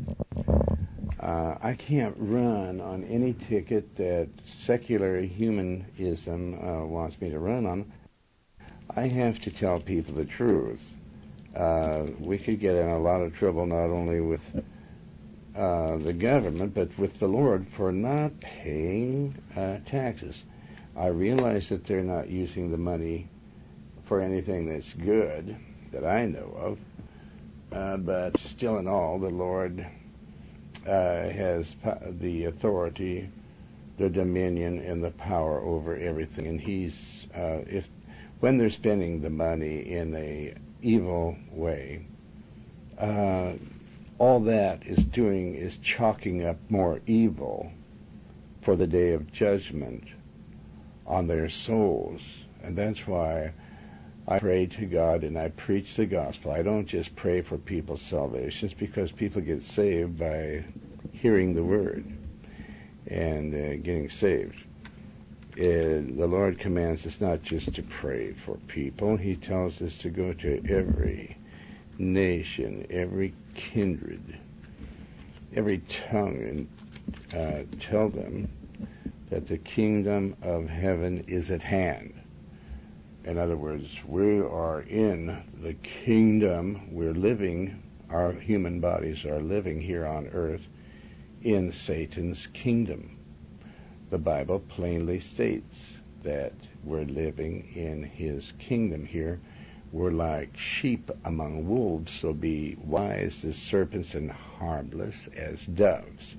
I can't run on any ticket that secular humanism wants me to run on. I have to tell people the truth. We could get in a lot of trouble not only with the government, but with the Lord for not paying taxes. I realize that they're not using the money for anything that's good that I know of, but still in all, the Lord has the authority, the dominion, and the power over everything. And He's when they're spending the money in a evil way, all that is doing is chalking up more evil for the day of judgment on their souls. And that's why I pray to God and I preach the gospel. I don't just pray for people's salvations, because people get saved by hearing the word and getting saved. The Lord commands us not just to pray for people. He tells us to go to every nation, every kindred, every tongue, and tell them that the kingdom of heaven is at hand. In other words, we are in the kingdom. We're living, our human bodies are living here on earth in Satan's kingdom. The Bible plainly states that we're living in his kingdom here. We're like sheep among wolves, so be wise as serpents and harmless as doves.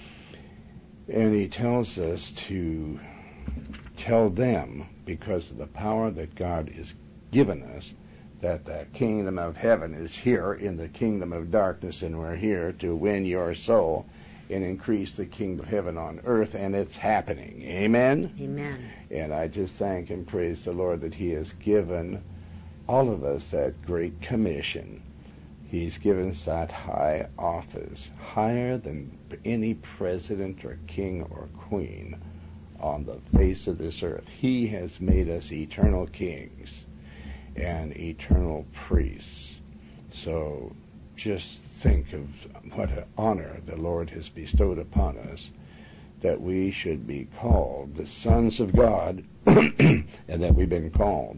And he tells us to tell them, because of the power that God has given us, that the kingdom of heaven is here in the kingdom of darkness, and we're here to win your soul and increase the kingdom of heaven on earth, and it's happening. Amen? Amen. And I just thank and praise the Lord that He has given all of us that great commission. He's given us that high office, higher than any president or king or queen on the face of this earth. He has made us eternal kings and eternal priests. So just think of what an honor the Lord has bestowed upon us, that we should be called the sons of God, and that we've been called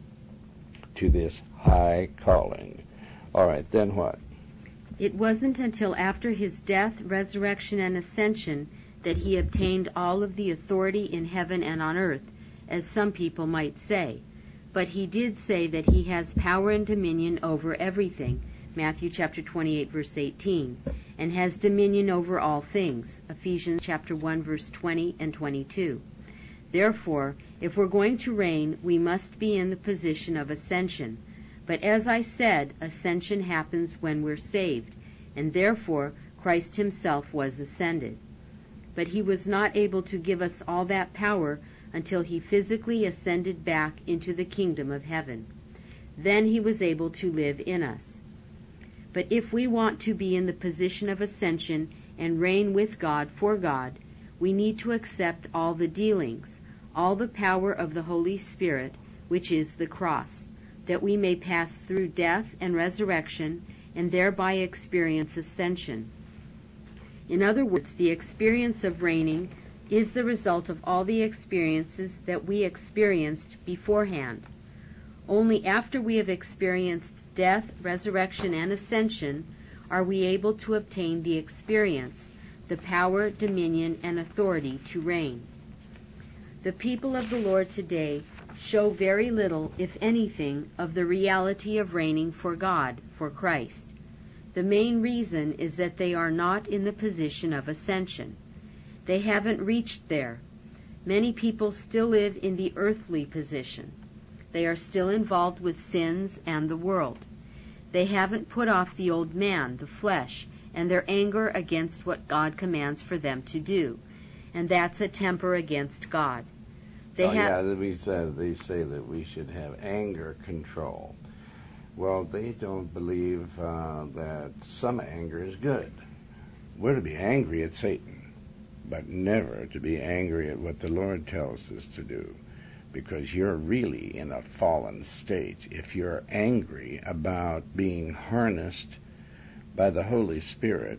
to this high calling. All right, then what? It wasn't until after his death, resurrection, and ascension that he obtained all of the authority in heaven and on earth, as some people might say. But he did say that he has power and dominion over everything, Matthew chapter 28, verse 18, and has dominion over all things, Ephesians chapter 1, verse 20 and 22. Therefore, if we're going to reign, we must be in the position of ascension. But as I said, ascension happens when we're saved, and therefore Christ himself was ascended. But he was not able to give us all that power until he physically ascended back into the kingdom of heaven. Then he was able to live in us. But if we want to be in the position of ascension and reign with God for God, we need to accept all the dealings, all the power of the Holy Spirit, which is the cross, that we may pass through death and resurrection and thereby experience ascension. In other words, the experience of reigning is the result of all the experiences that we experienced beforehand. Only after we have experienced death, resurrection, and ascension are we able to obtain the experience, the power, dominion, and authority to reign. The people of the Lord today show very little, if anything, of the reality of reigning for God, for Christ. The main reason is that they are not in the position of ascension. They haven't reached there. Many people still live in the earthly position. They are still involved with sins and the world. They haven't put off the old man, the flesh, and their anger against what God commands for them to do. And that's a temper against God. They say that we should have anger control. Well, they don't believe that some anger is good. We're to be angry at Satan, but never to be angry at what the Lord tells us to do, because you're really in a fallen state. If you're angry about being harnessed by the Holy Spirit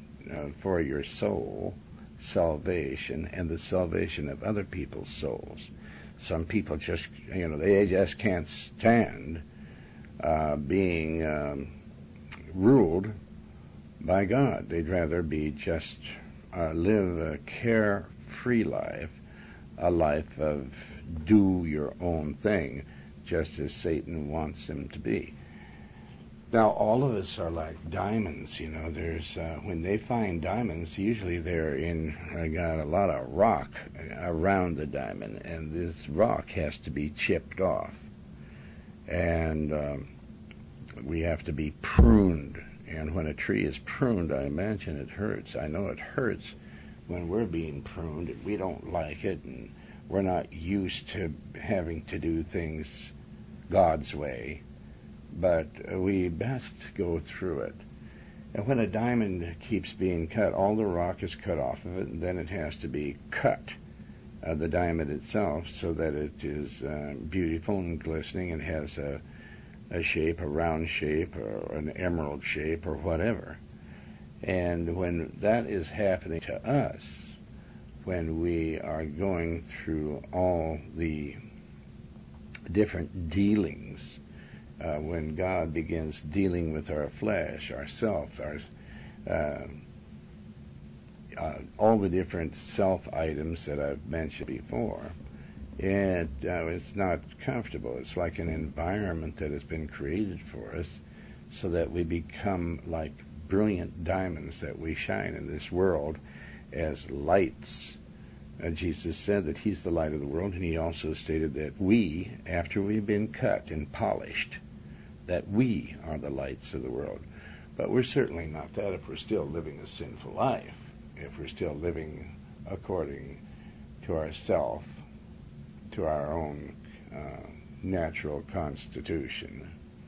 for your soul salvation and the salvation of other people's souls. Some people just, they just can't stand being ruled by God. They'd rather be just live a carefree life, a life of do your own thing, just as Satan wants them to be. Now, all of us are like diamonds, There's when they find diamonds, usually they're got a lot of rock around the diamond, and this rock has to be chipped off, and we have to be pruned. And when a tree is pruned, I imagine it hurts. I know it hurts when we're being pruned, and we don't like it, and we're not used to having to do things God's way. But we best go through it. And when a diamond keeps being cut, all the rock is cut off of it, and then it has to be cut, the diamond itself, so that it is beautiful and glistening and has a shape, a round shape, or an emerald shape, or whatever. And when that is happening to us, when we are going through all the different dealings, when God begins dealing with our flesh, ourself, all the different self items that I've mentioned before, and it's not comfortable. It's like an environment that has been created for us so that we become like brilliant diamonds, that we shine in this world as lights. Jesus said that he's the light of the world, and he also stated that we, after we've been cut and polished, that we are the lights of the world. But we're certainly not that if we're still living a sinful life, if we're still living according to ourself, to our own natural constitution.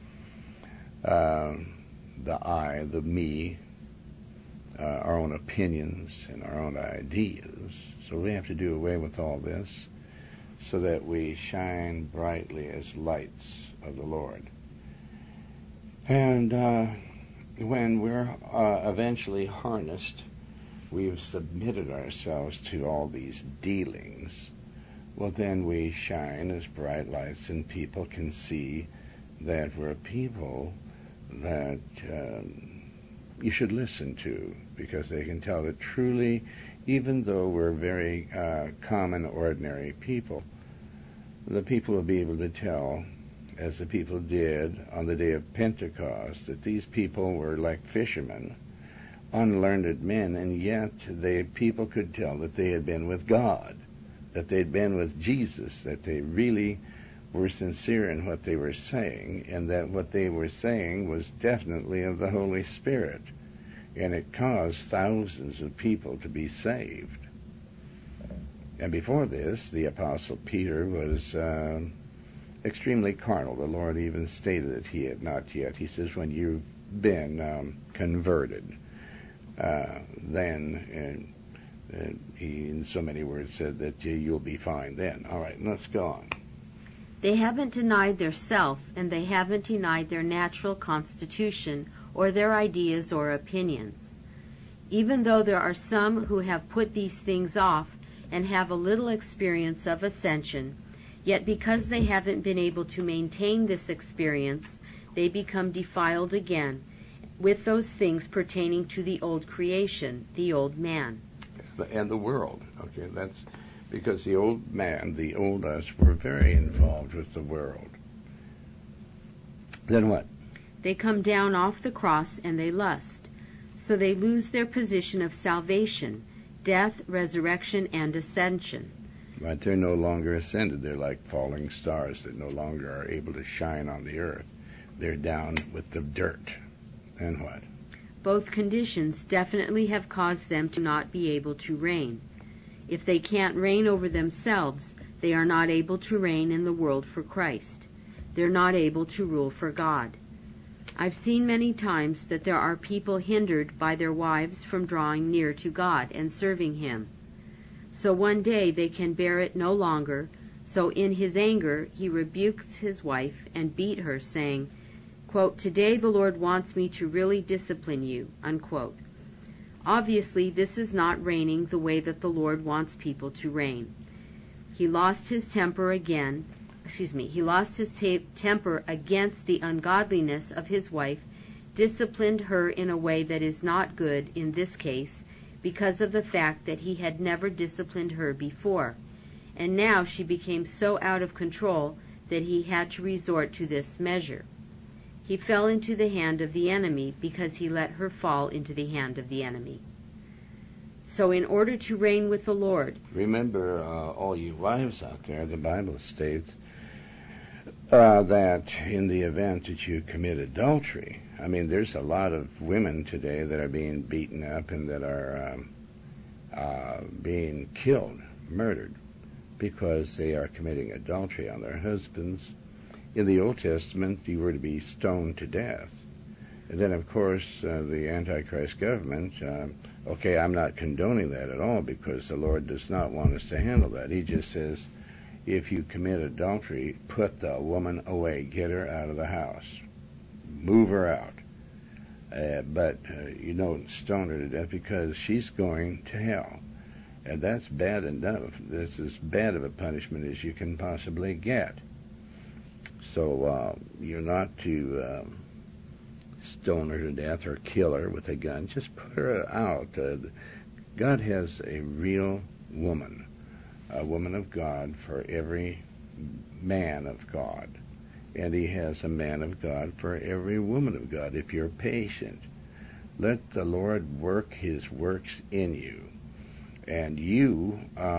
The I, the me, our own opinions and our own ideas. So we have to do away with all this so that we shine brightly as lights of the Lord. And when we're eventually harnessed, we've submitted ourselves to all these dealings, well, then we shine as bright lights, and people can see that we're people that you should listen to, because they can tell that truly, even though we're very common, ordinary people, the people will be able to tell, as the people did on the day of Pentecost, that these people were like fishermen, unlearned men, and yet people could tell that they had been with God, that they'd been with Jesus, that they really were sincere in what they were saying, and that what they were saying was definitely of the Holy Spirit. And it caused thousands of people to be saved. And before this, the Apostle Peter was extremely carnal. The Lord even stated that he had not yet. He says, when you've been converted, then he, in so many words, said that you'll be fine then. All right, let's go on. They haven't denied their self, and they haven't denied their natural constitution or their ideas or opinions. Even though there are some who have put these things off and have a little experience of ascension, yet because they haven't been able to maintain this experience, they become defiled again with those things pertaining to the old creation, the old man. And the world. Okay, that's because the old man, the old us, were very involved with the world. Then what? They come down off the cross and they lust. So they lose their position of salvation, death, resurrection, and ascension. But they're no longer ascended. They're like falling stars that no longer are able to shine on the earth. They're down with the dirt. And what? Both conditions definitely have caused them to not be able to reign. If they can't reign over themselves, they are not able to reign in the world for Christ. They're not able to rule for God. I've seen many times that there are people hindered by their wives from drawing near to God and serving Him. So one day they can bear it no longer, so in his anger he rebukes his wife and beat her, saying, quote, "Today the Lord wants me to really discipline you," unquote. Obviously, this is not reigning the way that the Lord wants people to reign. He lost his temper against the ungodliness of his wife, disciplined her in a way that is not good in this case, because of the fact that he had never disciplined her before, and now she became so out of control that he had to resort to this measure. He fell into the hand of the enemy because he let her fall into the hand of the enemy. So in order to reign with the Lord... Remember, all you wives out there, the Bible states that in the event that you commit adultery, I mean, there's a lot of women today that are being beaten up and that are being killed, murdered, because they are committing adultery on their husbands. In the Old Testament, you were to be stoned to death. And then, of course, the Antichrist government, okay, I'm not condoning that at all, because the Lord does not want us to handle that. He just says, if you commit adultery, put the woman away, get her out of the house, move her out. But you don't stone her to death, because she's going to hell. And that's bad enough. That's as bad of a punishment as you can possibly get. So you're not to stone her to death or kill her with a gun. Just put her out. God has a real woman, a woman of God for every man of God. And he has a man of God for every woman of God. If you're patient, let the Lord work his works in you. And you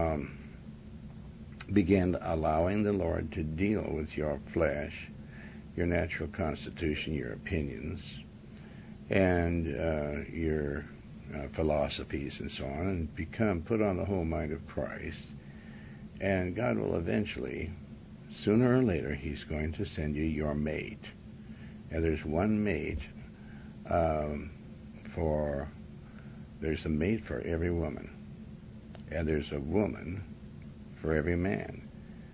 begin allowing the Lord to deal with your flesh, your natural constitution, your opinions, and your philosophies and so on, and put on the whole mind of Christ. And God will eventually, sooner or later, he's going to send you your mate. And there's one mate there's a mate for every woman. And there's a woman for every man.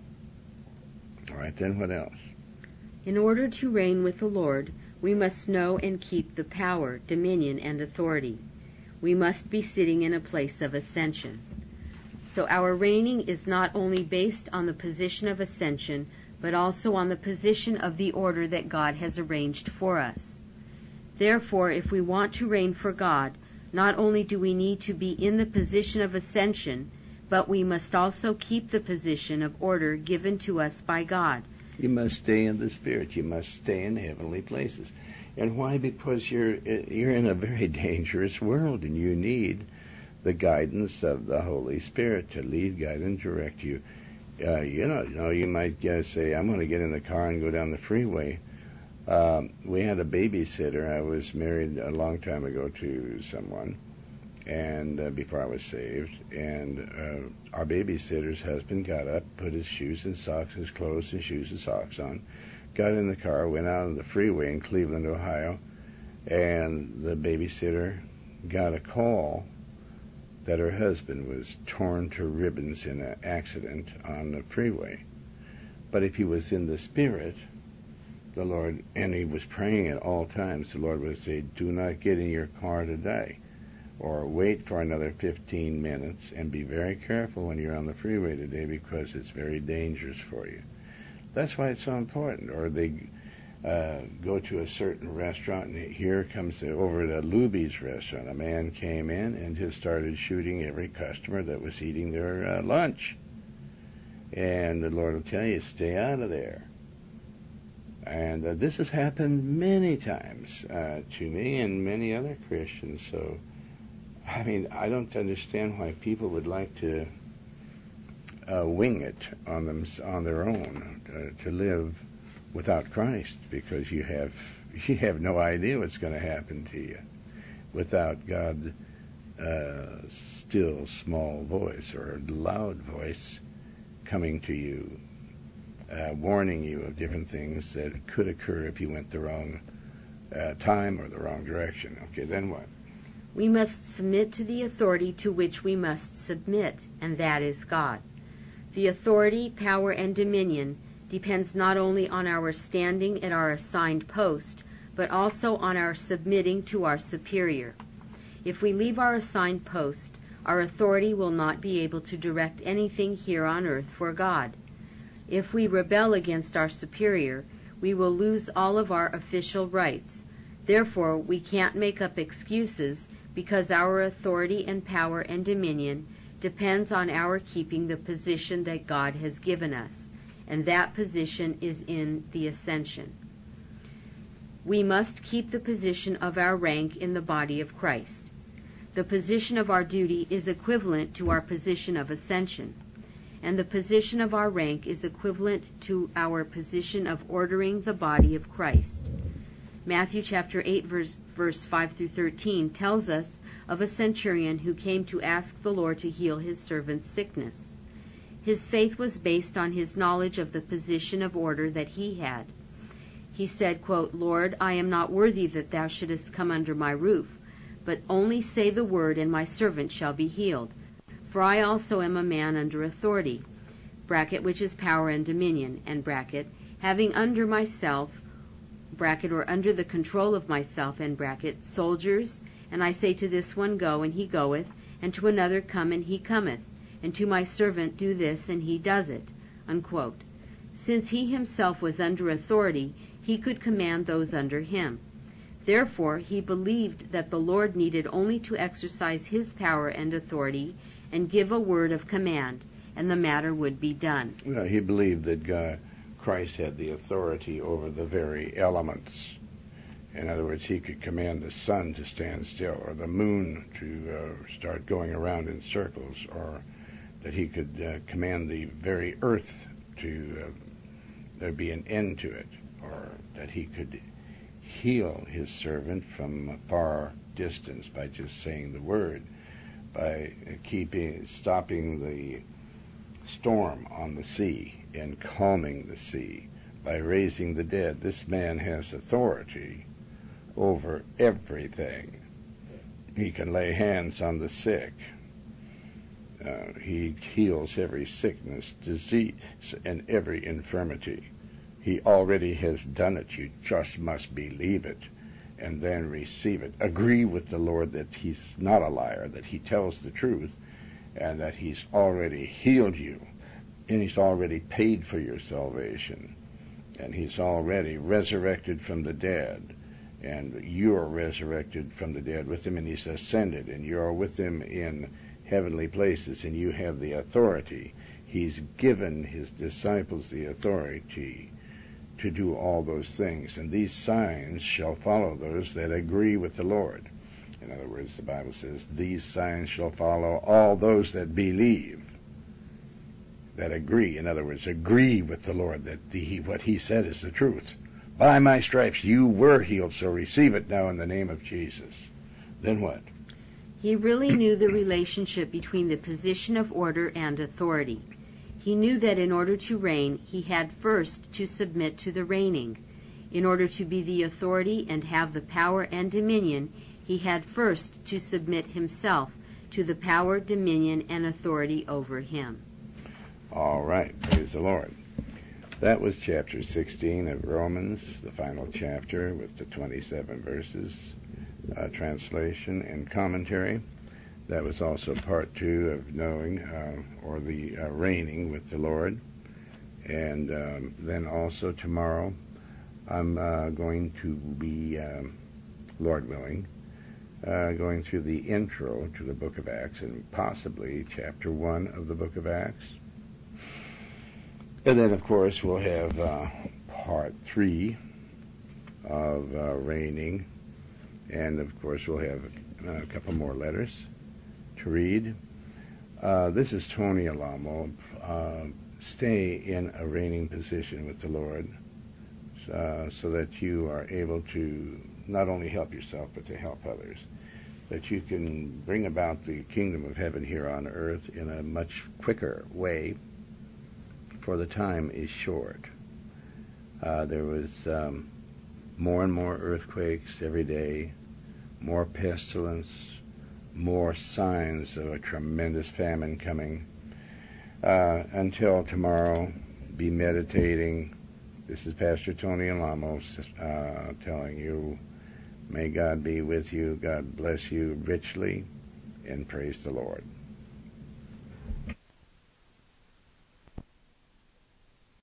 All right, then what else? In order to reign with the Lord, we must know and keep the power, dominion, and authority. We must be sitting in a place of ascension. So our reigning is not only based on the position of ascension, but also on the position of the order that God has arranged for us. Therefore, if we want to reign for God, not only do we need to be in the position of ascension, but we must also keep the position of order given to us by God. You must stay in the Spirit. You must stay in heavenly places. And why? Because you're in a very dangerous world, and you need the guidance of the Holy Spirit to lead, guide, and direct you. You might say, I'm going to get in the car and go down the freeway. We had a babysitter. I was married a long time ago to someone, and before I was saved, and our babysitter's husband got up, put his shoes and socks, his clothes and shoes and socks on, got in the car, went out on the freeway in Cleveland, Ohio, and the babysitter got a call that her husband was torn to ribbons in an accident on the freeway. But if he was in the Spirit, the Lord, and he was praying at all times, the Lord would say, do not get in your car today, or wait for another 15 minutes, and be very careful when you're on the freeway today, because it's very dangerous for you. That's why it's so important. Or they go to a certain restaurant, and here comes over at a Luby's restaurant. A man came in and just started shooting every customer that was eating their lunch. And the Lord will tell you, stay out of there. And this has happened many times to me and many other Christians. So, I mean, I don't understand why people would like to wing it on their own to live without Christ, because you have no idea what's going to happen to you without God's still small voice or loud voice coming to you, warning you of different things that could occur if you went the wrong time or the wrong direction. Okay, then what? We must submit to the authority to which we must submit, and that is God. The authority, power, and dominion depends not only on our standing at our assigned post, but also on our submitting to our superior. If we leave our assigned post, our authority will not be able to direct anything here on earth for God. If we rebel against our superior, we will lose all of our official rights. Therefore, we can't make up excuses because our authority and power and dominion depends on our keeping the position that God has given us, and that position is in the ascension. We must keep the position of our rank in the body of Christ. The position of our duty is equivalent to our position of ascension, and the position of our rank is equivalent to our position of ordering the body of Christ. Matthew chapter 8 verse 5 through 13 tells us of a centurion who came to ask the Lord to heal his servant's sickness. His faith was based on his knowledge of the position of order that he had. He said, quote, "Lord, I am not worthy that thou shouldest come under my roof, but only say the word, and my servant shall be healed. For I also am a man under authority," bracket, which is power and dominion, and bracket, "having under myself," bracket, or under the control of myself, and bracket, "soldiers, and I say to this one, go, and he goeth, and to another, come, and he cometh, and to my servant, do this, and he does it," unquote. Since he himself was under authority, he could command those under him. Therefore, he believed that the Lord needed only to exercise his power and authority and give a word of command, and the matter would be done. Well, he believed that Christ had the authority over the very elements. In other words, he could command the sun to stand still, or the moon to start going around in circles, or that he could command the very earth to there be an end to it, or that he could heal his servant from a far distance by just saying the word, by stopping the storm on the sea and calming the sea, by raising the dead. This man has authority over everything. He can lay hands on the sick. He heals every sickness, disease, and every infirmity. He already has done it. You just must believe it and then receive it. Agree with the Lord that he's not a liar, that he tells the truth, and that he's already healed you, and he's already paid for your salvation, and he's already resurrected from the dead, and you're resurrected from the dead with him, and he's ascended, and you're with him in heavenly places, and you have the authority. He's given his disciples the authority to do all those things, and these signs shall follow those that agree with the Lord. In other words, the Bible says, these signs shall follow all those that believe, that agree. In other words, agree with the Lord that what he said is the truth. By my stripes you were healed, so receive it now in the name of Jesus. Then what? He really knew the relationship between the position of order and authority. He knew that in order to reign, he had first to submit to the reigning. In order to be the authority and have the power and dominion, he had first to submit himself to the power, dominion, and authority over him. All right, praise the Lord. That was chapter 16 of Romans, the final chapter with the 27 verses, translation and commentary. That was also part 2 of knowing, or the reigning with the Lord. And then also tomorrow, I'm going to be, Lord willing, going through the intro to the book of Acts, and possibly chapter 1 of the book of Acts. And then, of course, we'll have part 3 of reigning. And, of course, we'll have a couple more letters to read. This is Tony Alamo. Stay in a reigning position with the Lord so that you are able to not only help yourself, but to help others. That you can bring about the kingdom of heaven here on earth in a much quicker way, for the time is short. There was more and more earthquakes every day, more pestilence, more signs of a tremendous famine coming. Until tomorrow, be meditating. This is Pastor Tony Alamo telling you, may God be with you, God bless you richly, and praise the Lord.